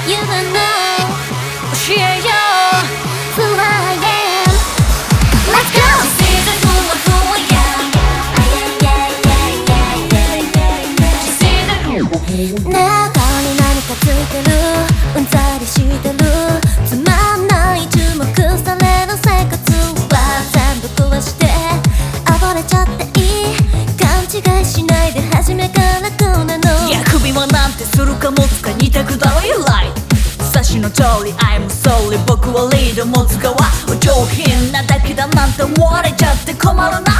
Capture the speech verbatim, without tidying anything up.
You don't know 教えよう Who I am Let's go 自然ふわふわや自然中に何かついてるうんざりしてるつまんない注目される生活は全部壊して暴れちゃっていい勘違いしないで初めから楽なのいや首輪なんてするか持つか二択だろ You like 察しの通り I'm sorry 僕はリード持つ側お上品なだけだなんて思われちゃって困るな